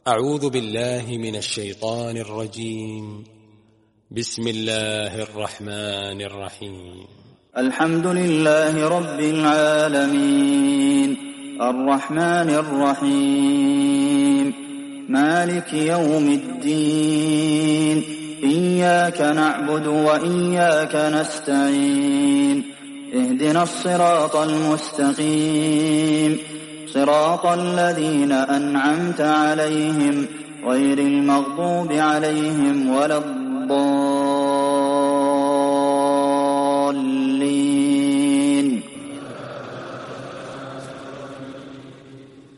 أعوذ بالله من الشيطان الرجيم. بسم الله الرحمن الرحيم. الحمد لله رب العالمين الرحمن الرحيم مالك يوم الدين إياك نعبد وإياك نستعين اهدنا الصراط المستقيم صراط الذين أنعمت عليهم غير المغضوب عليهم ولا الضالين